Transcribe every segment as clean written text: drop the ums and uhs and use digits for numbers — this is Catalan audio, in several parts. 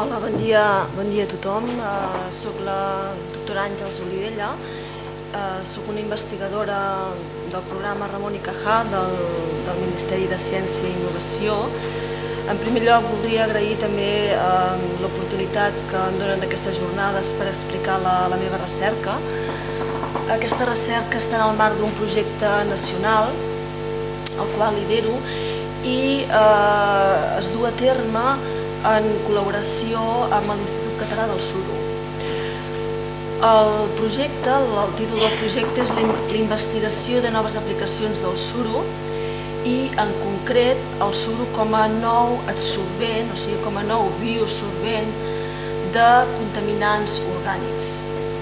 Hola, bon dia a tothom. Soc la doctora Àngels Olivella, soc una investigadora del programa Ramon y Cajal del Ministeri de Ciència i Innovació. En primer lloc, voldria agrair també l'oportunitat que em donen aquestes jornades per explicar la meva recerca. Aquesta recerca està en el marc d'un projecte nacional, el qual lidero, i es du a terme en col·laboració amb l'Institut Català del Suro. El títol del projecte és l'investigació de noves aplicacions del suro i, en concret, el suro com a nou adsorbent, o sigui, com a nou biosorbent de contaminants orgànics.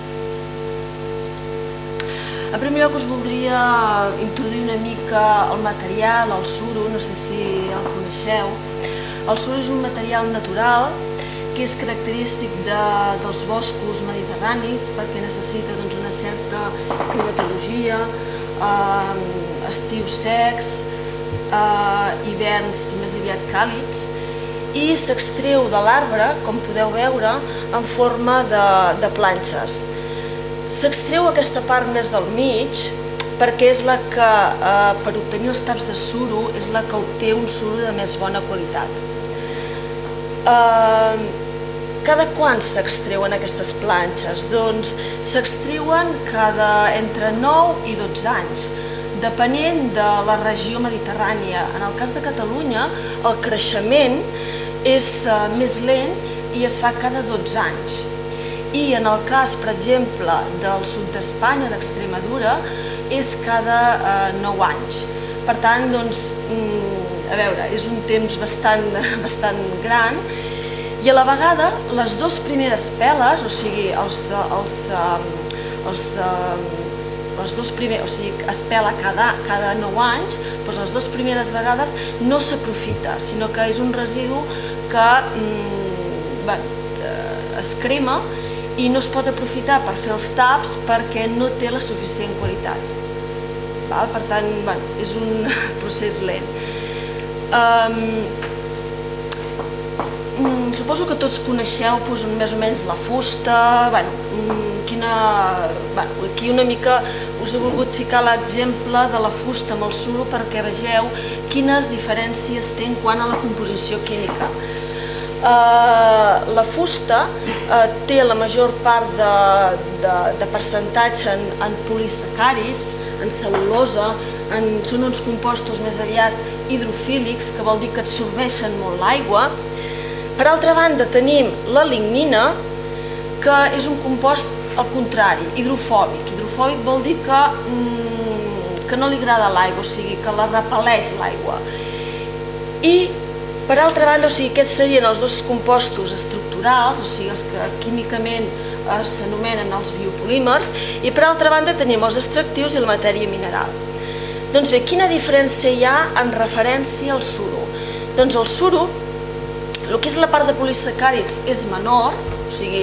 En primer lloc, us voldria introduir una mica el material, el suro, no sé si el coneixeu. El suro és un material natural que és característic dels boscos mediterranis perquè necessita una certa climatologia, estius secs, hiverns més aviat càlids, i s'extreu de l'arbre, com podeu veure, en forma de planxes. S'extreu aquesta part més del mig perquè és la que, per obtenir els taps de suro, és la que obté un suro de més bona qualitat. Cada quan s'extreuen aquestes planxes? Doncs s'extreuen entre 9 i 12 anys, depenent de la regió mediterrània. En el cas de Catalunya, el creixement és més lent i es fa cada 12 anys. I en el cas, per exemple, del sud d'Espanya, d'Extremadura, és cada 9 anys. Per tant, a veure, és un temps bastant gran, i a la vegada les dues primeres peles, o sigui, es pela cada 9 anys, doncs les dues primeres vegades no s'aprofita, sinó que és un residu que es crema i no es pot aprofitar per fer els taps perquè no té la suficient qualitat. Per tant, és un procés lent. Suposo que tots coneixeu més o menys la fusta. Aquí una mica us he volgut ficar l'exemple de la fusta amb el suro perquè vegeu quines diferències té quant a la composició química. La fusta té la major part de percentatge en polisacàrids, en cel·lulosa, són uns compostos més aviat hidrofílics, que vol dir que absorbeixen molt l'aigua. Per altra banda tenim la lignina, que és un compost al contrari, hidrofòbic. Hidrofòbic vol dir que no li agrada l'aigua, o sigui, que la repel·leix l'aigua. I per altra banda, aquests serien els dos compostos estructurals, o sigui, els que químicament s'anomenen els biopolímers, i per altra banda tenim els extractius i la matèria mineral. Doncs bé, quina diferència hi ha en referència al suro? Doncs el suro, el que és la part de polisacàrids és menor, o sigui,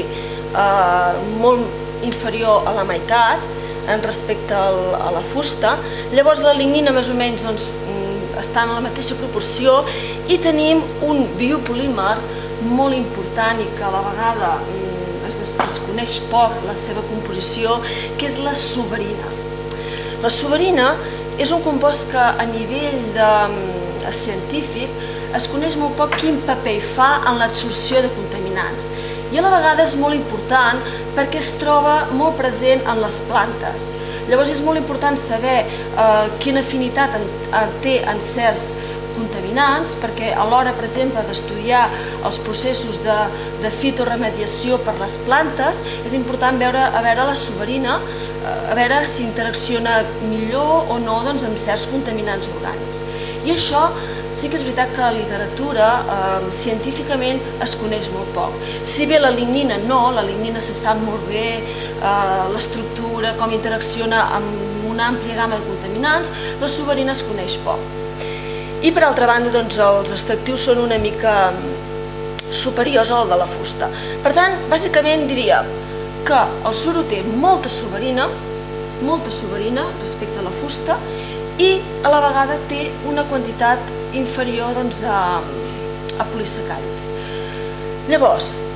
molt inferior a la meitat respecte a la fusta. Llavors la lignina més o menys està en la mateixa proporció i tenim un biopolímer molt important i que a la vegada es coneix poc la seva composició, que és la suberina. La suberina és un compost que a nivell científic es coneix molt poc quin paper fa en l'absorció de contaminants i a la vegada és molt important perquè es troba molt present en les plantes. Llavors és molt important saber quina afinitat té en certs contaminants, perquè a l'hora, per exemple, d'estudiar els processos de fitoremediació per les plantes, és important veure la suberina, a veure si interacciona millor o no amb certs contaminants orgànics. I això sí que és veritat que a la literatura científicament es coneix molt poc. Si bé la lignina no, la lignina se sap molt bé l'estructura, com interacciona amb una àmplia gamma de contaminants, la suberina es coneix poc. I per altra banda, els extractius són una mica superiors al de la fusta. Per tant, bàsicament diria que el suro té molta suberina respecte a la fusta i a la vegada té una quantitat inferior a polisacàrids. Llavors,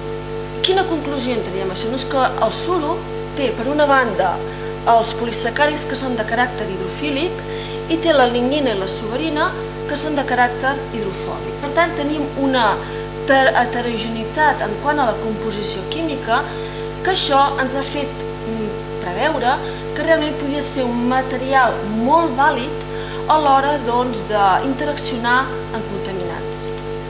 Quina conclusió en teníem això? Doncs que el suro té, per una banda, els polisacàrids que són de caràcter hidrofílic i té la lignina i la suberina que són de caràcter hidrofòbic. Per tant, tenim una heterogeneïtat en quant a la composició química que això ens ha fet preveure que realment podia ser un material molt vàlid a l'hora d'interaccionar amb contaminants.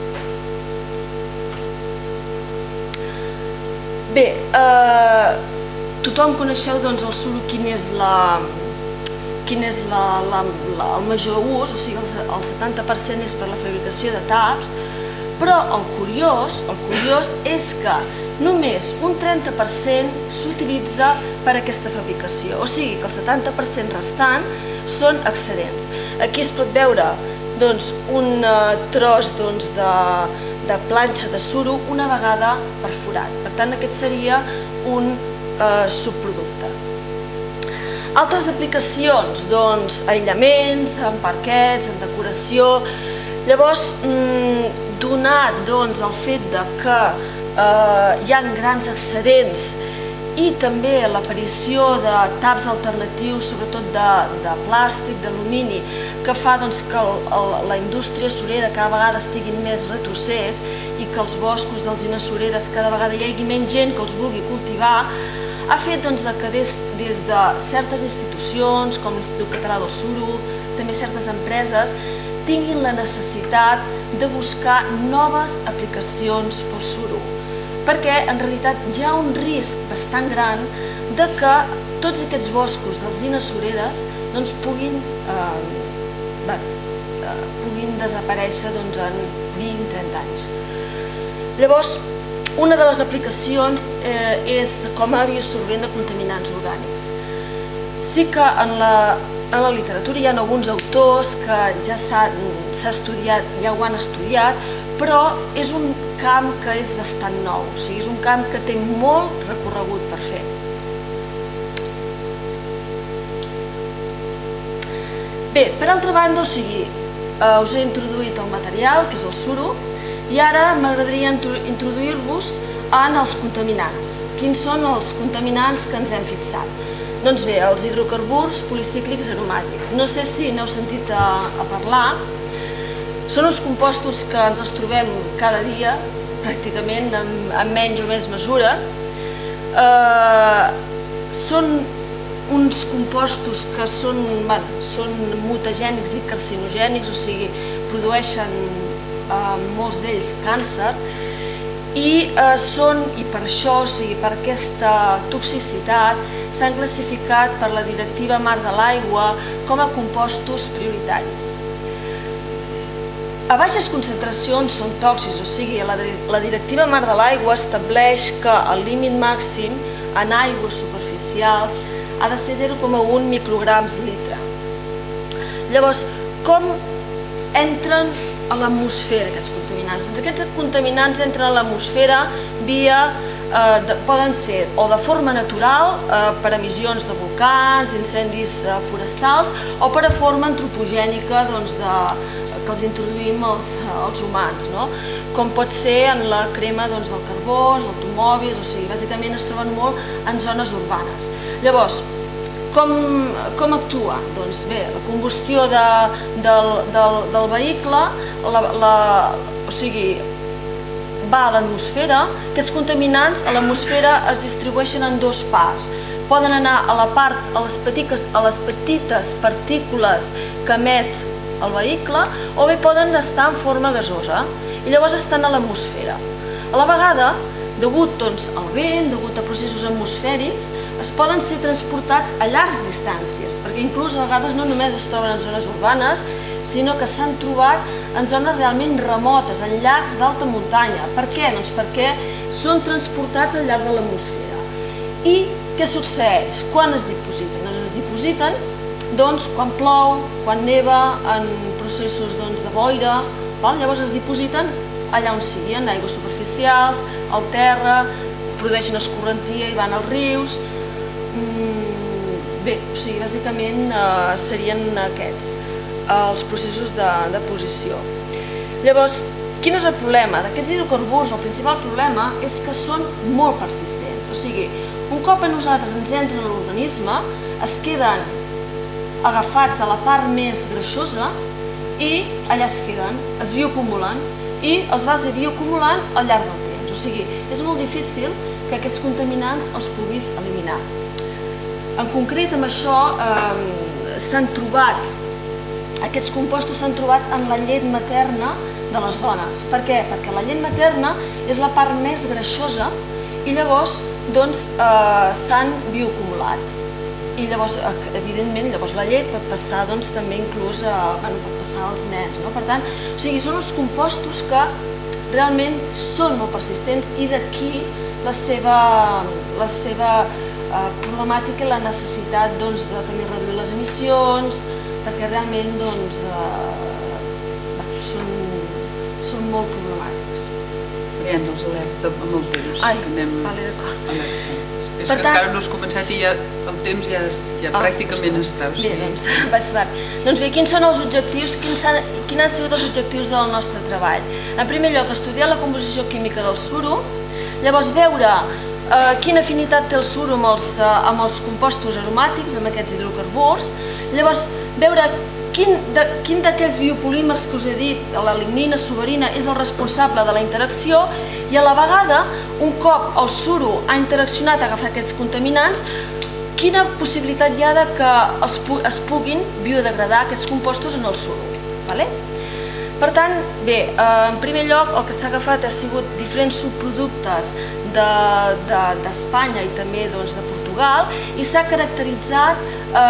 Bé, tothom coneixeu el suro quin és el major ús, o sigui el 70% és per la fabricació de taps, però el curiós és que només un 30% s'utilitza per a aquesta fabricació, o sigui que el 70% restant són excedents. Aquí es pot veure un tros de planxa de suro una vegada perforat, per tant aquest seria un subproducte. Altres aplicacions, aïllaments, en parquets, en decoració. Llavors, donat el fet que hi ha grans excedents i també l'aparició de taps alternatius, sobretot de plàstic, d'alumini, que fa que la indústria surera cada vegada estigui més retrocés i que els boscos d'alzines sureres cada vegada hi hagi menys gent que els vulgui cultivar, ha fet que des de certes institucions, com l'Institut Català del Suro, també certes empreses, tinguin la necessitat de buscar noves aplicacions pel suro, perquè en realitat hi ha un risc bastant gran de que tots aquests boscos d'alzines sureres puguin desaparèixer en 20-30 anys. Llavors, una de les aplicacions és com a bioabsorbent de contaminants orgànics. Sí que en la literatura hi ha alguns autors que ja s'ha estudiat, ja ho han estudiat, però és un camp que és bastant nou, o sigui, és un camp que té molt recorregut per fer. Bé, per altra banda, us he introduït el material, que és el suro, i ara m'agradaria introduir-vos en els contaminants. Quins són els contaminants que ens hem fixat? Doncs bé, els hidrocarburs policíclics aromàtics. No sé si n'heu sentit a parlar. Són uns compostos que ens els trobem cada dia, pràcticament, en menys o més mesura. Són uns compostos que són mutagènics i carcinogènics, o sigui, produeixen molts d'ells càncer, i per això, o sigui, per aquesta toxicitat, s'han classificat per la Directiva Marc de l'Aigua com a compostos prioritaris. A baixes concentracions són tòxics, o sigui, la Directiva Marc de l'Aigua estableix que el límit màxim en aigües superficials ha de ser 0,1 micrograms litre. Llavors, com entren a l'atmosfera aquests contaminants? Doncs aquests contaminants entren a l'atmosfera poden ser o de forma natural, per emissions de volcans, d'incendis forestals, o per forma antropogènica que els introduïm els humans, com pot ser en la crema del carbó, els automòbils, o sigui, bàsicament es troben molt en zones urbanes. Llavors, com actua? Doncs bé, la combustió del vehicle, o sigui, va a l'atmosfera. Aquests contaminants a l'atmosfera es distribueixen en dues parts. Poden anar a les petites partícules que emet el vehicle, o bé poden estar en forma gasosa i llavors estan a l'atmosfera. A la vegada, degut al vent, degut a processos atmosfèrics, es poden ser transportats a llargues distàncies, perquè inclús a vegades no només es troben en zones urbanes, sinó que s'han trobat en zones realment remotes, en llacs d'alta muntanya. Per què? Doncs perquè són transportats al llarg de l'atmosfera. I què succeeix? Quan es dipositen? Doncs es dipositen quan plou, quan neva, en processos de boira, llavors es dipositen allà on sigui, en aigües superficials, al terra, produeixen escorrentia i van als rius. Bé, o sigui, bàsicament serien aquests els processos de deposició. Llavors, Quin és el problema? D'aquests hidrocarburs, el principal problema és que són molt persistents. O sigui, un cop a nosaltres ens entren a l'organisme, es queden agafats a la part més greixosa i allà es queden, es bioacumulen i els vas bioacumulant al llarg del temps. O sigui, és molt difícil que aquests contaminants els puguis eliminar. En concret, amb això s'han trobat, aquests compostos s'han trobat en la llet materna de les dones. Per què? Perquè la llet materna és la part més greixosa i llavors s'han bioacumulat. I llavors, evidentment, la llet pot passar també inclús pot passar als nens. Per tant, són uns compostos que realment són molt persistents i d'aquí la seva problemàtica i la necessitat de també reduir les emissions, perquè realment són molt problemàtics. Ja ens alerta amb el temps. Vale, d'acord. És que encara no has començat i el temps ja pràcticament està. Bé, doncs vaig ràpid. Doncs bé, quins són els objectius, quins han sigut els objectius del nostre treball? En primer lloc, estudiar la composició química del suro, llavors veure quina afinitat té el suro amb els compostos aromàtics, amb aquests hidrocarburs, llavors veure quin d'aquells biopolímers que us he dit, la lignina, suberina, és el responsable de la interacció i a la vegada, un cop el suro ha interaccionat, ha agafat aquests contaminants, quina possibilitat hi ha que es puguin biodegradar aquests compostos en el suro. Per tant, bé, en primer lloc el que s'ha agafat ha sigut diferents subproductes d'Espanya i també de Portugal i s'ha caracteritzat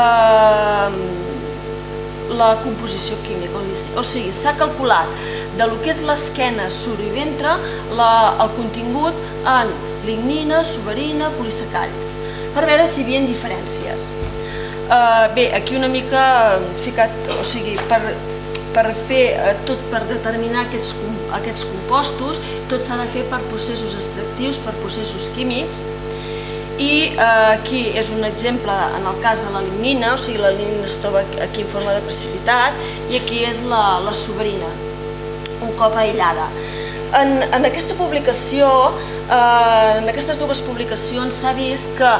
la composició química, o sigui, s'ha calculat del que és l'esquena, suro i ventre, el contingut en lignina, suberina, polisacàrids, per veure si hi havia diferències. Bé, aquí una mica ficat, o sigui, per determinar aquests compostos, tot s'ha de fer per processos extractius, per processos químics, i aquí és un exemple en el cas de la lignina, o sigui, la lignina es troba aquí en forma de precipitat i aquí és la suberina, un cop aïllada. En aquesta publicació, en aquestes dues publicacions s'ha vist que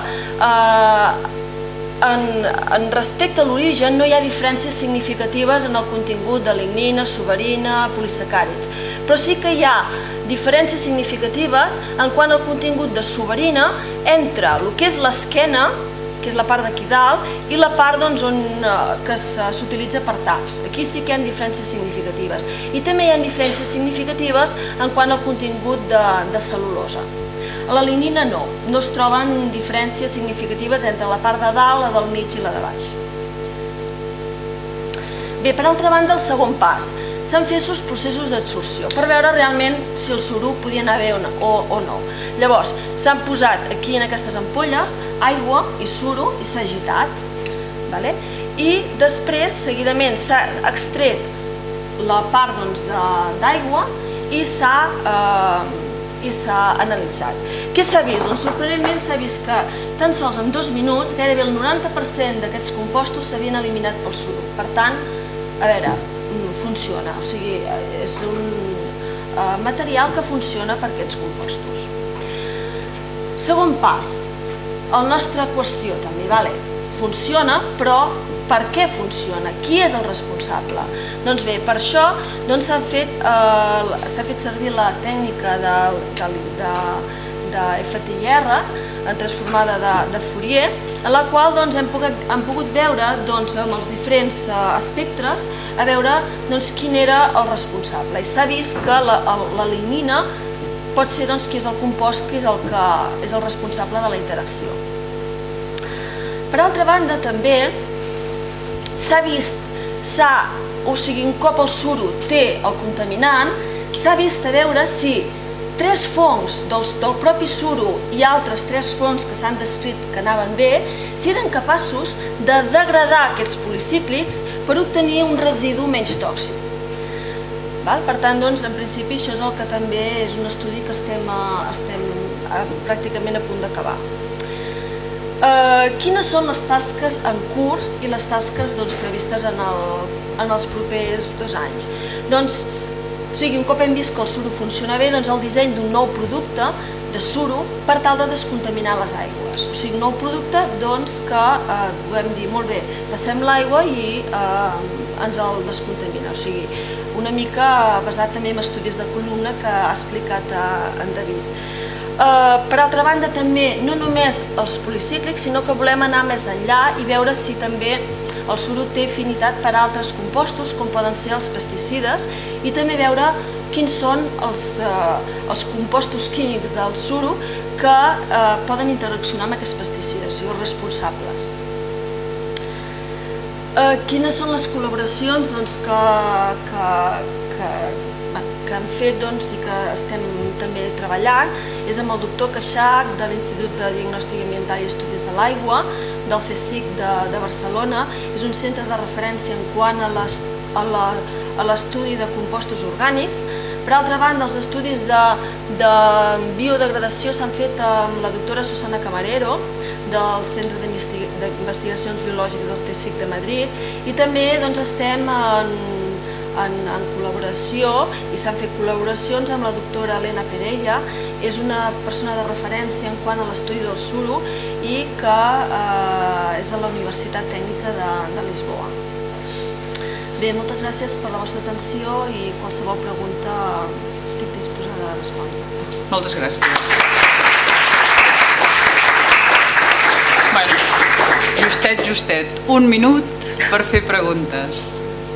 respecte a l'origen no hi ha diferències significatives en el contingut de lignina, suberina, polisacàrids, però sí que hi ha diferències significatives en quant al contingut de suberina entre el que és l'esquena, que és la part d'aquí dalt, i la part que s'utilitza per taps. Aquí sí que hi ha diferències significatives. I també hi ha diferències significatives en quant al contingut de cel·lulosa. A la lignina no es troben diferències significatives entre la part de dalt, la del mig i la de baix. Bé, per altra banda, el segon pas. S'han fet els processos d'absorció per veure realment si el suro podia anar bé o no. Llavors, s'han posat aquí en aquestes ampolles aigua i suro i s'ha agitat. I després, seguidament, s'ha extret la part d'aigua i s'ha analitzat. Què s'ha vist? Doncs sorprenentment s'ha vist que tan sols en 2 minuts gairebé el 90% d'aquests compostos s'havien eliminat pel suro. Per tant, a veure, funciona, o sigui, és un material que funciona per aquests compostos. Segon pas, la nostra qüestió també, funciona, però per què funciona? Qui és el responsable? Doncs bé, per això s'ha fet servir la tècnica de FTIR, transformada de Fourier, en la qual hem pogut veure amb els diferents espectres a veure quin era el responsable. I s'ha vist que la lignina pot ser qui és el compost que és el responsable de la interacció. Per altra banda, també s'ha vist, o sigui, un cop el suro té el contaminant, s'ha vist a veure si 3 fongs del propi suro i altres 3 fongs que s'han descrit que anaven bé, si eren capaços de degradar aquests policíclics per obtenir un residu menys tòxic. Per tant, en principi, això és el que també és un estudi que estem pràcticament a punt d'acabar. Quines són les tasques en curs i les tasques previstes en els propers 2 anys? Doncs sigui, un cop hem vist que el suro funciona bé, doncs el disseny d'un nou producte de suro per tal de descontaminar les aigües. O sigui, un nou producte doncs, que podem dir, molt bé, passem l'aigua i ens el descontamina. O sigui, una mica basat també en estudis de columna que ha explicat en David. Per altra banda, també, no només els policíclics, sinó que volem anar més enllà i veure si també el suro té afinitat per a altres compostos, com poden ser els pesticides, i també veure quins són els compostos químics del suro que poden interaccionar amb aquests pesticides i els responsables. Quines són les col·laboracions que hem fet i que estem també treballant? És amb el doctor Queixach, de l'Institut de Diagnòstic Ambiental i Estudis de l'Aigua, del CSIC de Barcelona. És un centre de referència en quant a l'estudi de compostos orgànics. Per altra banda, els estudis de biodegradació s'han fet amb la doctora Susana Camarero, del Centre d'Investigacions Biològiques del CSIC de Madrid, i també estem en col·laboració, i s'han fet col·laboracions amb la doctora Elena Perella. És una persona de referència en quant a l'estudi del suro i que és de la Universitat Tècnica de Lisboa. Bé, moltes gràcies per la vostra atenció i qualsevol pregunta estic disposada a respondre. Moltes gràcies. Bueno, justet, un minut per fer preguntes.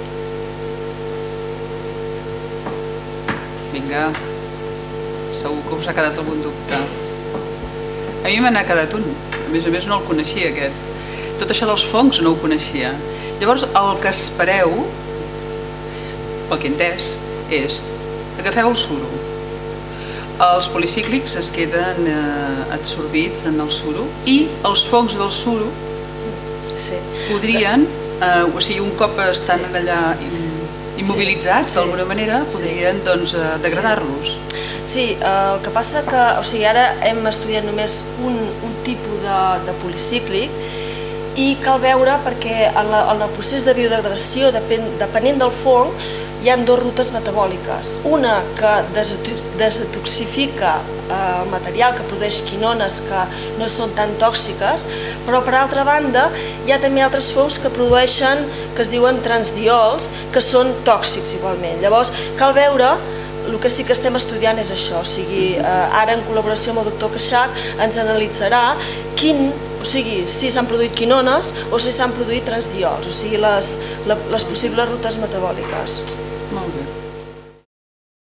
Vinga, segur que us ha quedat algun dubte. A mi me n'ha quedat un, a més no el coneixia aquest. Tot això dels fongs no ho coneixia. Llavors el que espereu, pel que he entès, és agafeu el suro. Els policíclics es queden absorbits en el suro i els fongs del suro podrien, o sigui, un cop estan allà immobilitzats d'alguna manera, podrien degradar-los. Sí, el que passa que ara hem estudiat només un tipus de policíclic i cal veure perquè en el procés de biodegradació, depenent del fong, hi ha dues rutes metabòliques. Una que desetoxifica el material, que produeix quinones que no són tan tòxiques, però per altra banda hi ha també altres fongs que produeixen, que es diuen transdiols, que són tòxics igualment. Llavors cal veure, el que sí que estem estudiant és això, o sigui, ara en col·laboració amb el doctor Queixach ens analitzarà si s'han produït quinones o si s'han produït transdiols, o sigui, les possibles rutes metabòliques. Molt bé.